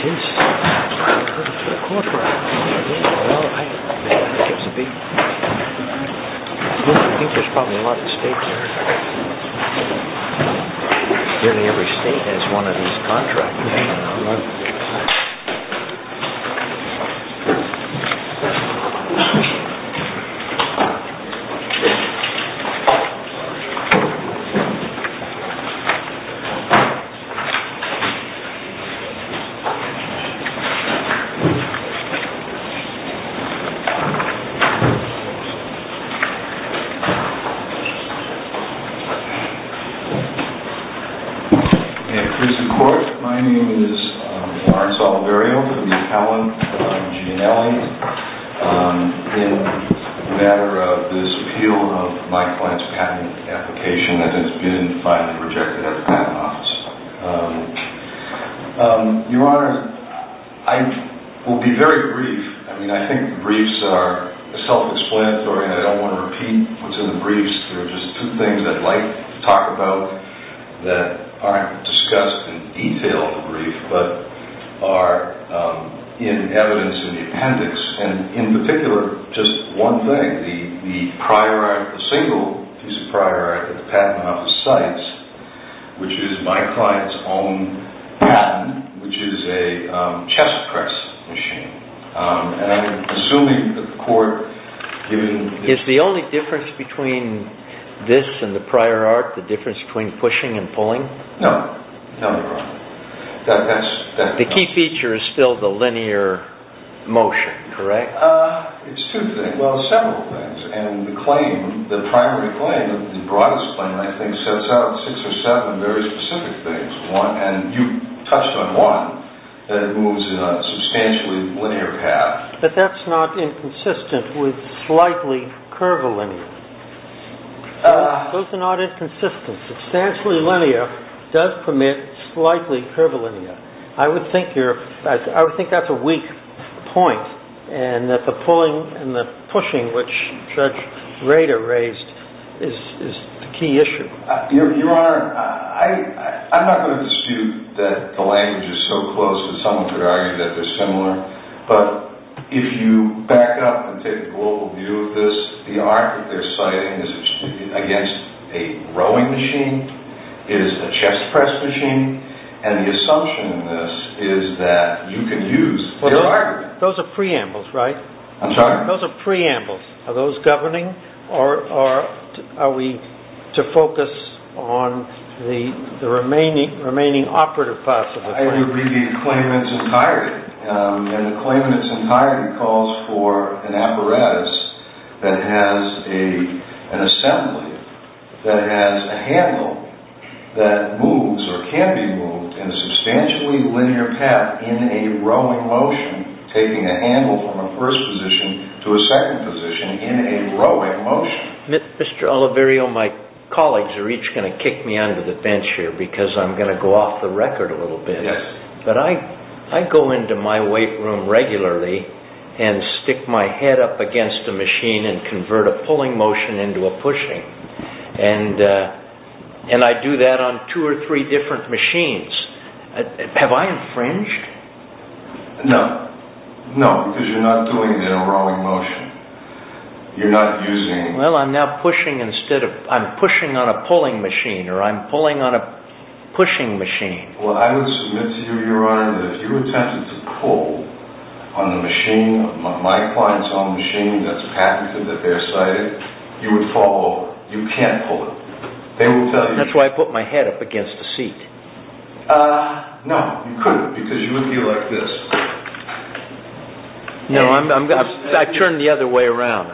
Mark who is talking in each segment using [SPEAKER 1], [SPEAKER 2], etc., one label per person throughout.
[SPEAKER 1] Jeez. Well, I think it's a big... I think there's probably a lot of states there. Nearly every state has one of these contracts.
[SPEAKER 2] Your Honor, I will be very brief. I mean, I think the briefs are self-explanatory, and I don't want to repeat what's in the briefs. There are just two things I'd like to talk about that aren't discussed in detail in the brief, but are in evidence in the appendix, and in particular, just one thing, the prior art, the single piece of prior art that the Patent Office cites, which is my client's own patent, which is a chest press machine. And I'm assuming that the court, given...
[SPEAKER 1] Is the only difference between this and the prior art the difference between pushing and pulling?
[SPEAKER 2] No, Your Honor.
[SPEAKER 1] The key feature is still the linear motion, correct?
[SPEAKER 2] It's two things. Well, several things. And the claim, the primary claim, the broadest claim, I think, sets out 6 or 7 very specific things. One, and you touched on one, that it moves in a substantially linear path.
[SPEAKER 3] But that's not inconsistent with slightly curvilinear. Those are not inconsistent. Substantially linear does permit slightly curvilinear. I would think that's a weak point, and that the pulling and the pushing, which Judge Rader raised, is the key issue.
[SPEAKER 2] Your Honor, I'm not going to dispute that the language is so close that someone could argue that they're similar, but if you back up and take a global view of this, the art that they're citing is against a rowing machine, is a chest press machine, and the assumption in this is that you can use their argument.
[SPEAKER 3] Those are preambles, right?
[SPEAKER 2] I'm sorry?
[SPEAKER 3] Those are preambles. Are those governing, or are we to focus on the remaining operative parts of the claim?
[SPEAKER 2] I would read the claim in its entirety. And the claim in its entirety calls for an apparatus that has an assembly that has a handle that moves or can be moved in a substantially linear path in a rowing motion, taking a handle from a first position to a second position in a rowing motion.
[SPEAKER 1] Mr. Oliverio, my colleagues are each going to kick me under the bench here because I'm going to go off the record a little bit.
[SPEAKER 2] Yes.
[SPEAKER 1] But I go into my weight room regularly and stick my head up against a machine and convert a pulling motion into a pushing. And I do that on 2 or 3 different machines. Have I infringed?
[SPEAKER 2] No, because you're not doing it in a rowing motion. You're not using...
[SPEAKER 1] Well, I'm now pushing I'm pushing on a pulling machine, or I'm pulling on a pushing machine.
[SPEAKER 2] Well, I would submit to you, Your Honor, that if you attempted to pull on the machine, my client's own machine that's patented, that they're citing, you would fall over. You can't pull it. They will tell you...
[SPEAKER 1] That's why I put my head up against the seat.
[SPEAKER 2] No, you couldn't, because you would be like this.
[SPEAKER 1] No, I turned the other way around.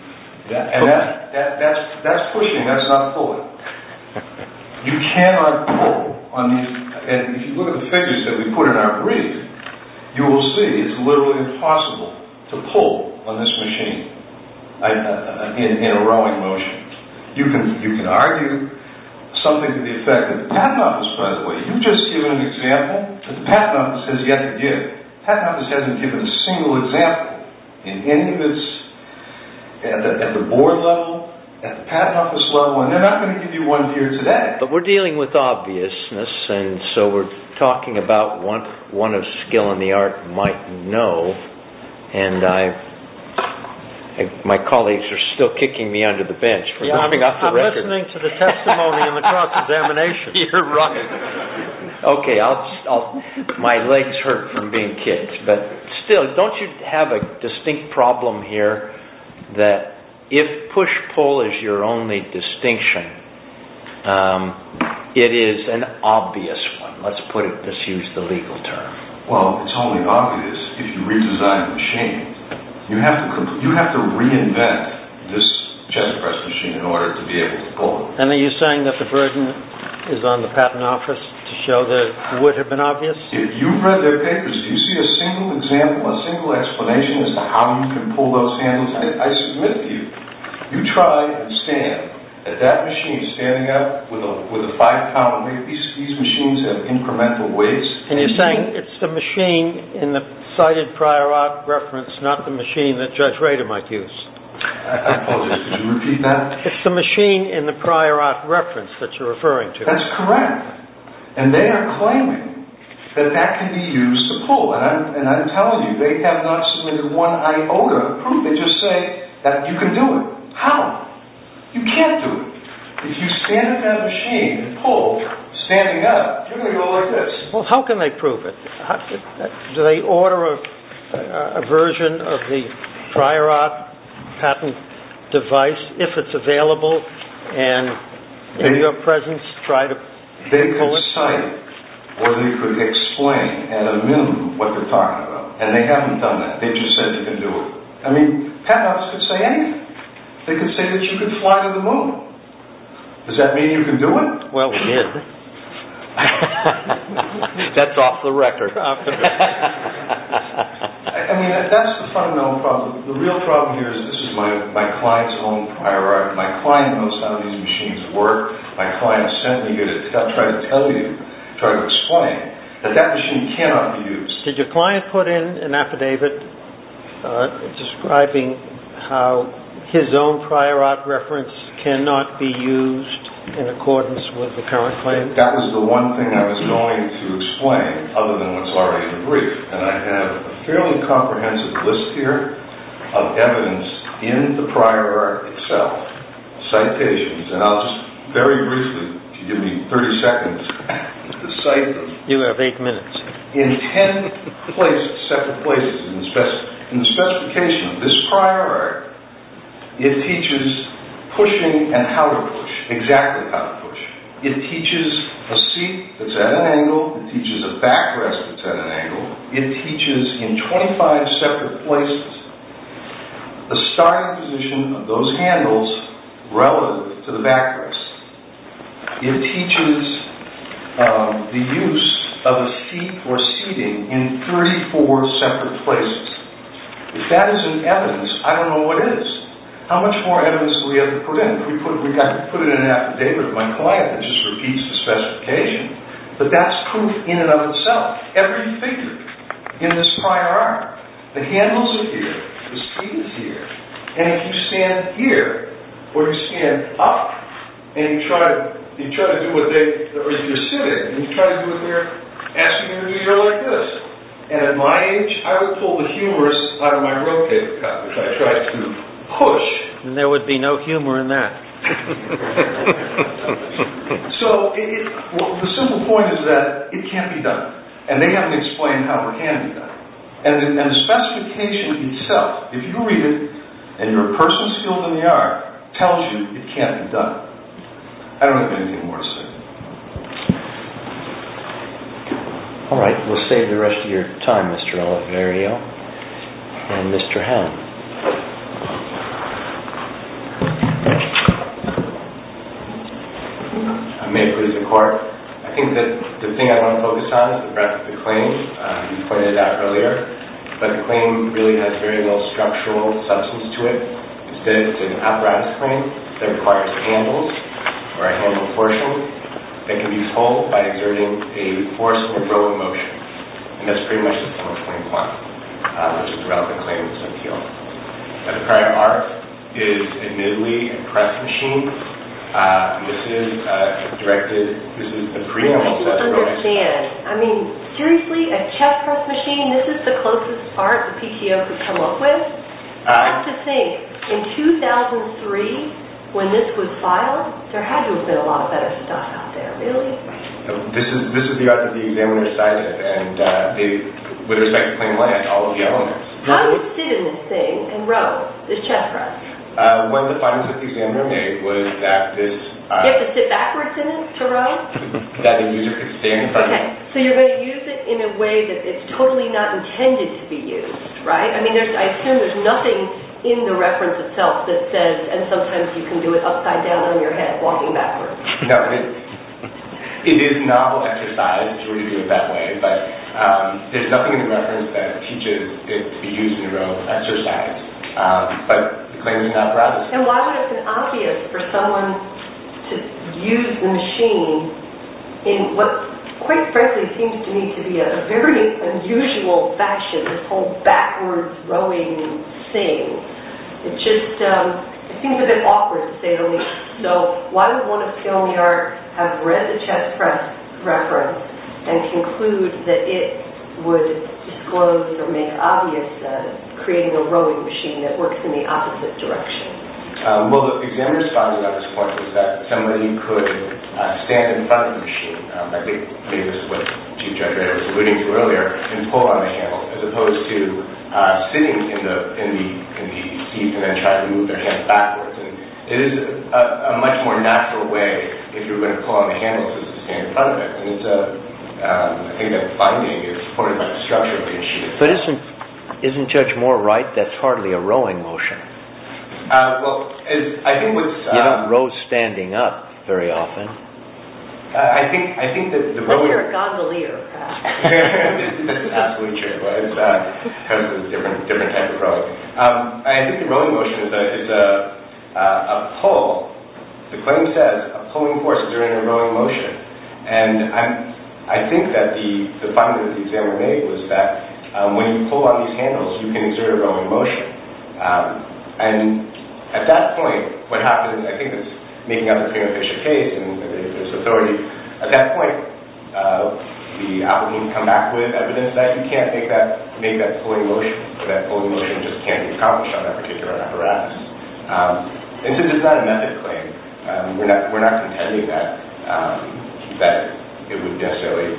[SPEAKER 2] That's pushing. That's not pulling. You cannot pull on these. And if you look at the figures that we put in our brief, you will see it's literally impossible to pull on this machine in a rowing motion. You can argue something to the effect that the Patent Office, by the way, you've just given an example that the Patent Office has yet to give. The Patent Office hasn't given a single example in any of its, at the board level, at the Patent Office level, and they're not going to give you one here today.
[SPEAKER 1] But we're dealing with obviousness, and so we're talking about one of skill in the art might know, and my colleagues are still kicking me under the bench for going off the record.
[SPEAKER 3] I'm listening to the testimony and the cross-examination.
[SPEAKER 1] You're right. Okay, my legs hurt from being kicked, but still, don't you have a distinct problem here that if push-pull is your only distinction, it is an obvious one. Let's use the legal term.
[SPEAKER 2] Well, it's only obvious if you redesign the machine. You have to reinvent this chest press machine in order to be able to pull it.
[SPEAKER 3] And are you saying that the burden is on the patent office to show that it would have been obvious?
[SPEAKER 2] If you've read their papers, do you see a single example, a single explanation as to how you can pull those handles? I submit to you, you try and stand at that machine standing up with a 5-pound weight. These machines have incremental weights.
[SPEAKER 3] And you're saying it's the machine in the cited prior art reference, not the machine that Judge Rader might use.
[SPEAKER 2] I apologize. Could you repeat that?
[SPEAKER 3] It's the machine in the prior art reference that you're referring to.
[SPEAKER 2] That's correct. And they are claiming that can be used to pull. And I'm telling you, they have not submitted one iota of proof. They just say that you can do it. How? You can't do it. If you stand at that machine and pull, standing up, you're going to go like this.
[SPEAKER 3] Well, how can they prove it? Do they order a version of the prior art patent device if it's available, and in your presence try to pull it?
[SPEAKER 2] Cite, or they could explain at a minimum what they're talking about, and they haven't done that. They just said you can do it. I mean, patent office could say anything. They could say that you could fly to the moon. Does that mean you can do it?
[SPEAKER 3] Well, we did.
[SPEAKER 1] That's off the record.
[SPEAKER 2] I mean, that's the fundamental problem. The real problem here is this is my client's own prior art. My client knows how these machines work. My client sent me here to try to explain that machine cannot be used.
[SPEAKER 3] Did your client put in an affidavit describing how his own prior art reference cannot be used in accordance with the current claim?
[SPEAKER 2] That was the one thing I was going to explain, other than what's already in the brief. And I have a fairly comprehensive list here of evidence in the prior art itself, citations, and I'll just very briefly, if you give me 30 seconds, to cite them.
[SPEAKER 3] You have 8 minutes.
[SPEAKER 2] In 10 separate places in the specification of this prior art, it teaches pushing and how to push, exactly how to push. It teaches a seat that's at an angle. It teaches a backrest that's at an angle. It teaches in 25 separate places the starting position of those handles relative to the backrest. It teaches the use of a seat or seating in 34 separate places. If that isn't evidence, I don't know what is. How much more evidence do we have to put in? We got to put it in an affidavit of my client that just repeats the specification. But that's proof in and of itself. Every figure in this prior art. The handles are here. The seat is here. And if you stand here, or you stand up, and you try to do what or if you're sitting, and you try to do what they're asking you to do, you're like this. And at my age, I would pull the humerus out of my rotator cuff, which I tried to push.
[SPEAKER 3] And there would be no humor in that.
[SPEAKER 2] So the simple point is that it can't be done. And they haven't explained how it can be done. And the specification itself, if you read it, and you're a person skilled in the art, tells you it can't be done. I don't have anything more to say.
[SPEAKER 1] All right, we'll save the rest of your time, Mr. Oliverio. And Mr. Hound.
[SPEAKER 4] May it please the Court. I think that the thing I want to focus on is the breadth of the claim. You pointed it out earlier, but the claim really has very little structural substance to it. Instead, it's an apparatus claim that requires handles or a handle portion that can be pulled by exerting a force in a rowing motion. And that's pretty much the sum of claim 1, which is the relevant claim in this appeal. Now, the prior art is admittedly a press machine, This is the preamble.
[SPEAKER 5] I don't understand. I mean, seriously, a chest press machine, this is the closest part the PTO could come up with? I have to think, in 2003, when this was filed, there had to have been a lot of better stuff out there, really?
[SPEAKER 4] This is the art that the examiner cited, and with respect to Claim 1, it has all of the elements.
[SPEAKER 5] How do you sit in this thing and row, this chest press?
[SPEAKER 4] One of the findings that the examiner made was that this...
[SPEAKER 5] you have to sit backwards in it to row?
[SPEAKER 4] That the user could stand in front of it.
[SPEAKER 5] Okay, so you're going to use it in a way that it's totally not intended to be used, right? I mean, I assume there's nothing in the reference itself that says, and sometimes you can do it upside down on your head, walking backwards.
[SPEAKER 4] No, it is novel exercise if you were to do it that way, but there's nothing in the reference that teaches it to be used in a row exercise. But the claim is not apparatus.
[SPEAKER 5] And why would it have been obvious for someone to use the machine in what, quite frankly, seems to me to be a very unusual fashion, this whole backwards rowing thing? It just it seems a bit awkward, to say the least. So why would one of skill in the art have read the chest press reference and conclude that it would disclose or make obvious creating a rowing machine that works in the opposite direction?
[SPEAKER 4] Well, the examiner's finding on this point was that somebody could stand in front of the machine. I think maybe this is what Chief Judge Ray was alluding to earlier, and pull on the handle, as opposed to sitting in the seat and then trying to move their hands backwards. And it is a much more natural way, if you're going to pull on the handle, to stand in front of it. And it's I think that finding is supported by the structure of the machine itself.
[SPEAKER 1] But isn't Judge Moore right? That's hardly a rowing motion.
[SPEAKER 4] Well, I think what's...
[SPEAKER 1] you don't row standing up very often.
[SPEAKER 4] I think that the
[SPEAKER 5] Unless
[SPEAKER 4] rowing...
[SPEAKER 5] you're a gondolier, perhaps.
[SPEAKER 4] That's absolutely true. It's because of a different type of rowing. I think the rowing motion is a pull. The claim says a pulling force during a rowing motion. And I think that the finding that the examiner made was that when you pull on these handles, you can exert a rowing motion. And at that point, what happens, I think it's making out the prima facie case, and there's authority. At that point, the applicant can come back with evidence that you can't make that pulling motion, or that pulling motion just can't be accomplished on that particular apparatus. And since it's not a method claim, we're not contending that it would necessarily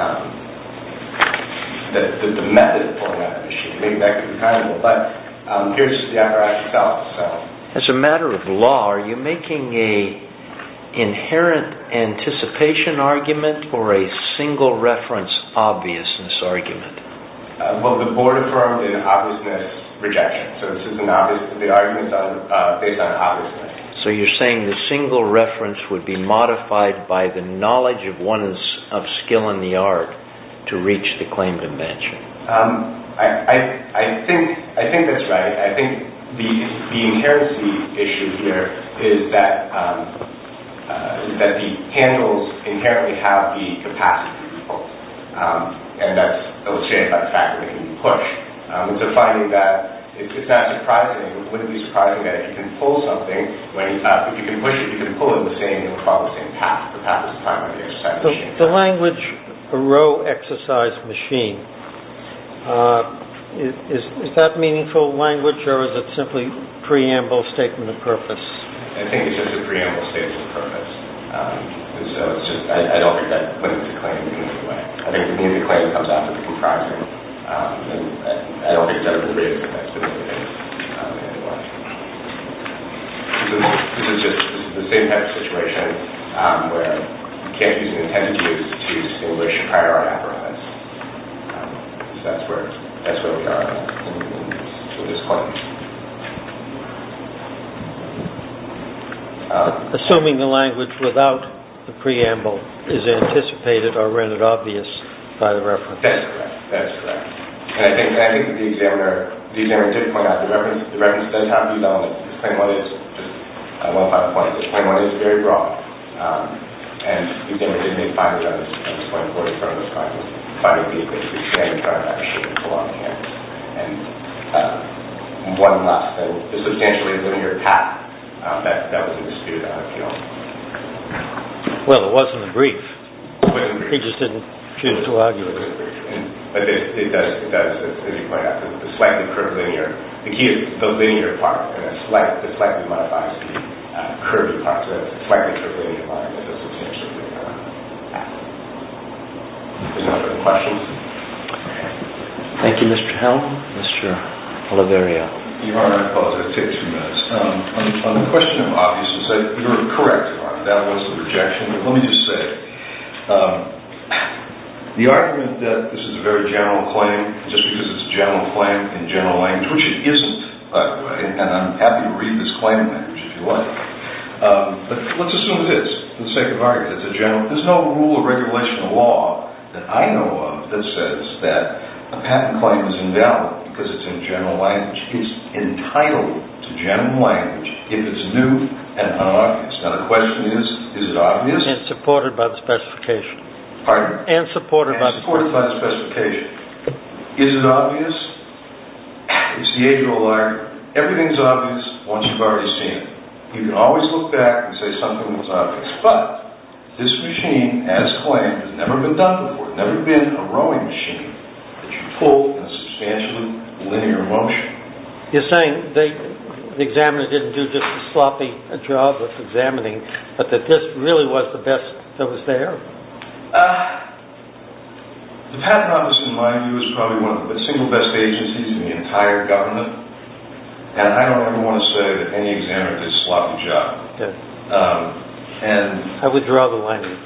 [SPEAKER 4] that the method of pulling out the machine, maybe that could be kindable, but here's just the apparatus itself. So.
[SPEAKER 1] As a matter of law, are you making a inherent anticipation argument or a single reference obviousness argument?
[SPEAKER 4] Well, the board affirmed an obviousness rejection. So this is the argument is based on obviousness.
[SPEAKER 1] So you're saying the single reference would be modified by the knowledge of one of skill in the art to reach the claimed invention?
[SPEAKER 4] I think that's right. I think the inherency issue here is that the handles inherently have the capacity to be pulled, and that's illustrated by the fact that they can be pushed. It's a finding that it's not surprising. It wouldn't be surprising that if you can pull something, if you can push it, you can pull it it will follow the same path. The path is defined by the exercise machine.
[SPEAKER 3] The language, a row exercise machine, is that meaningful language, or is it simply preamble statement of purpose?
[SPEAKER 4] I think it's just a preamble statement of purpose. So it's just, I don't think that limits the claim in any way. I think the claim comes after the comprising, and I don't think it's ever been raised that that's been limited in any way. This is the same type of situation where you can't use an intended use to distinguish a prior art apparatus. So that's where we are in this claim.
[SPEAKER 3] Assuming the language without the preamble is anticipated or rendered obvious by the reference.
[SPEAKER 4] That's correct. And I think that the examiner did point out the reference does have these elements. This claim 1 is just one final point. This claim 1 is very broad, and the examiner did make findings on this point according to those findings. Finding the basically stand in front of that machine and pull on the hand. And one last thing, the substantially linear path that was in dispute on appeal.
[SPEAKER 3] Well, it wasn't a brief. He just didn't choose to argue it.
[SPEAKER 4] But it does, as you point out, the slightly curvilinear, the key is the linear part, and the slightly modifies the curvy part, so that's a slightly curvilinear line that does substantially pass. There's no further questions?
[SPEAKER 1] Thank you, Mr. Helm. Mr. Oliverio.
[SPEAKER 2] Your Honor, I apologize. It'll take 2 minutes. On the question of obviousness, you're correct, Your Honor. That was the rejection. But let me just say, the argument that this is a very general claim, just because it's a general claim in general language, which it isn't, by the way, and I'm happy to read this claim language if you like. But let's assume it is, for the sake of argument. It's a general. There's no rule or regulation of law that I know of that says that a patent claim is invalid because it's in general language. It's entitled to general language if it's new and unobvious. Now the question is it obvious?
[SPEAKER 3] And supported by the specification.
[SPEAKER 2] Pardon?
[SPEAKER 3] And supported by the
[SPEAKER 2] specification. Is it obvious? It's the age-old argument. Everything's obvious once you've already seen it. You can always look back and say something was obvious. But this machine, as claimed, has never been done before. It's never been a rowing machine that you pull in a substantially linear motion.
[SPEAKER 3] You're saying the examiner didn't do just a sloppy job of examining, but that this really was the best that was there?
[SPEAKER 2] The Patent Office, in my view, is probably one of the single best agencies in the entire government, and I don't ever want to say that any examiner did a sloppy job.
[SPEAKER 3] Okay.
[SPEAKER 2] And
[SPEAKER 3] I withdraw the language.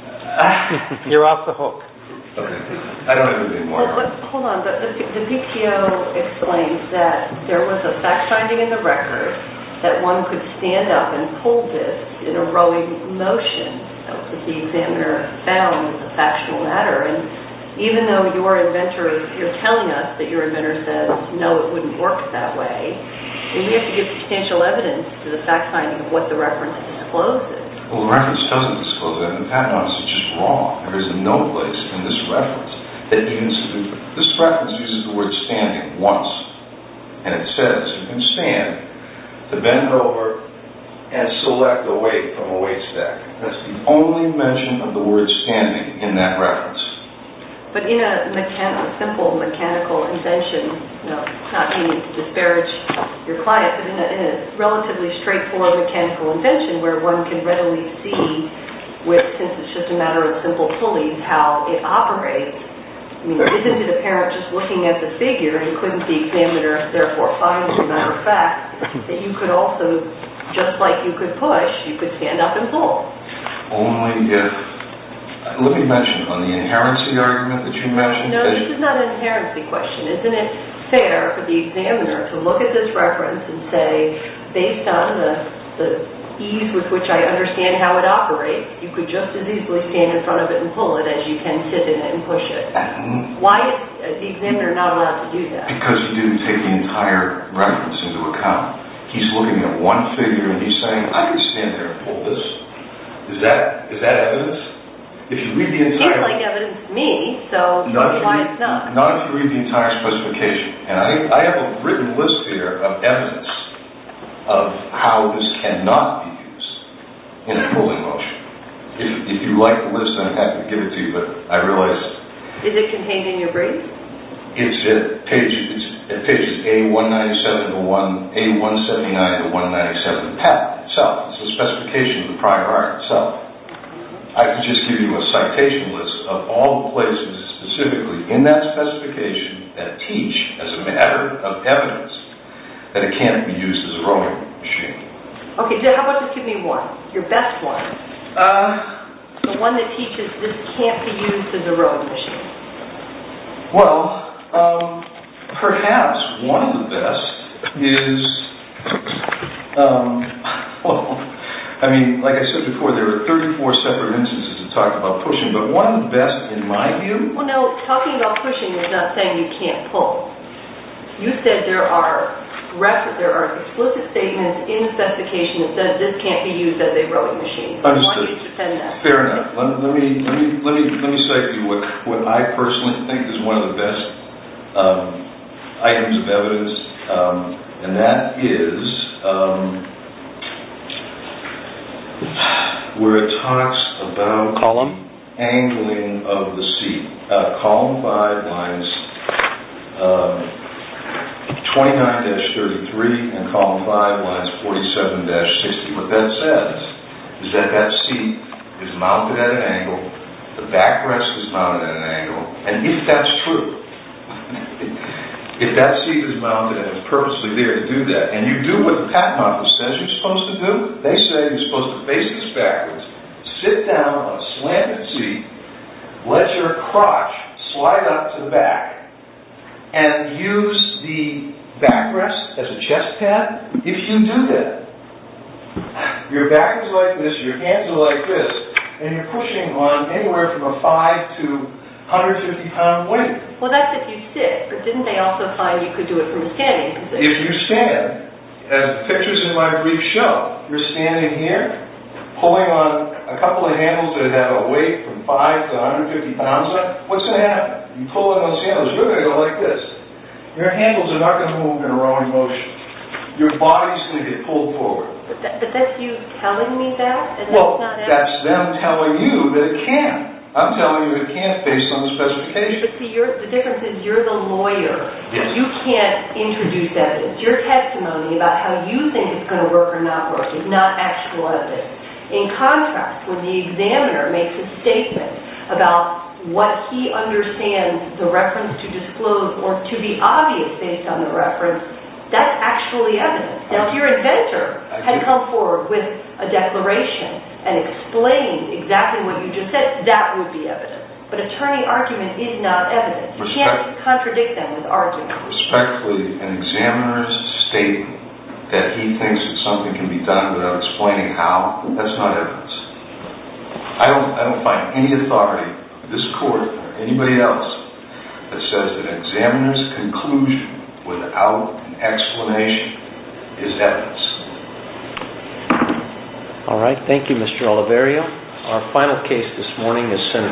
[SPEAKER 3] You're off the hook.
[SPEAKER 2] Okay. I don't have anything more.
[SPEAKER 5] Well, hold on. The PTO explains that there was a fact-finding in the record that one could stand up and pull this in a rowing motion. That was what the examiner found as a factual matter. And even though you're telling us that your inventor says, no, it wouldn't work that way, and we have to give substantial evidence to the fact-finding of what the reference discloses.
[SPEAKER 2] Well, the reference doesn't disclose that, and the Patent Office is just wrong. There is no place in this reference that even this reference uses the word standing once, and it says you can stand to bend over and select a weight from a weight stack. That's the only mention of the word standing in that reference.
[SPEAKER 5] But in a simple mechanical invention, not meaning to disparage your client, but in a relatively straightforward mechanical invention where one can readily see, since it's just a matter of simple pulleys, how it operates, I mean, isn't it apparent just looking at the figure, and couldn't the examiner therefore find, as a matter of fact, that you could also, just like you could push, you could stand up and pull?
[SPEAKER 2] Only if... Let me mention on the inherency argument that you mentioned.
[SPEAKER 5] No, this is not an inherency question. Isn't it fair for the examiner to look at this reference and say, based on the ease with which I understand how it operates, you could just as easily stand in front of it and pull it as you can sit in it and push it? Why is the examiner not allowed to do that?
[SPEAKER 2] Because he didn't take the entire reference into account. He's looking at one figure and he's saying, I could stand there and pull this. Is that evidence? If you read the entire...
[SPEAKER 5] Seems like evidence to me, so tell me why it's not.
[SPEAKER 2] Not if you read the entire specification. And I have a written list here of evidence of how this cannot be used in a pulling motion. If you like the list, I'm happy to give it to you, but I realize...
[SPEAKER 5] Is it contained in your brief?
[SPEAKER 2] It's at pages A197 to A179 to 197, the patent itself. It's the specification of the prior art itself. I could just give you a citation list of all the places specifically in that specification that teach, as a matter of evidence, that it can't be used as a rowing machine.
[SPEAKER 5] Okay, so how about just give me one, your best one? The one that teaches this can't be used as a rowing machine.
[SPEAKER 2] Well, perhaps one of the best is, I mean, like I said before, there are 34 separate instances that talk about pushing, but one of the best, in my view... Well,
[SPEAKER 5] no, talking about pushing is not saying you can't pull. You said there are explicit statements in the specification that says this can't be used as a rowing machine.
[SPEAKER 2] Understood.
[SPEAKER 5] Why don't you defend that?
[SPEAKER 2] Fair enough. Let me cite to you what I personally think is one of the best items of evidence, and that is... where it talks about
[SPEAKER 1] column
[SPEAKER 2] angling of the seat. Column 5, lines 29-33 and column 5, lines 47-60. What that says is that seat is mounted at an angle, the backrest is mounted at an angle, and if that's true, if that seat is mounted and it's purposely there to do that, and you do what the patent office says you're supposed to do, they say you're supposed to face this backwards, sit down on a slanted seat, let your crotch slide up to the back, and use the backrest as a chest pad. If you do that, your back is like this, your hands are like this, and you're pushing on anywhere from a 5 to 150-pound weight.
[SPEAKER 5] Well, that's if you sit, but didn't they also find you could do it from a standing position?
[SPEAKER 2] If you stand, as the pictures in my brief show, you're standing here, pulling on a couple of handles that have a weight from 5 to 150 pounds on, what's going to happen? You pull on those handles, you're going to go like this. Your handles are not going to move in a rowing motion. Your body's going to get pulled forward.
[SPEAKER 5] But that's you telling me that? And
[SPEAKER 2] well,
[SPEAKER 5] that's not
[SPEAKER 2] that's them telling you that it can. I'm telling you it can't based on the specification.
[SPEAKER 5] But see, the difference is you're the lawyer.
[SPEAKER 2] Yes.
[SPEAKER 5] You can't introduce evidence. Your testimony about how you think it's going to work or not work is not actual evidence. In contrast, when the examiner makes a statement about what he understands the reference to disclose or to be obvious based on the reference, that's actually evidence. Now, if your inventor had come forward with a declaration and explained exactly what you just said, that would be evidence. But attorney argument is not evidence. You can't contradict them with argument.
[SPEAKER 2] Respectfully, an examiner's statement that he thinks that something can be done without explaining how, that's not evidence. I don't find any authority, this court or anybody else, that says that an examiner's conclusion without an explanation is evidence.
[SPEAKER 1] All right. Thank you, Mr. Oliverio. Our final case this morning is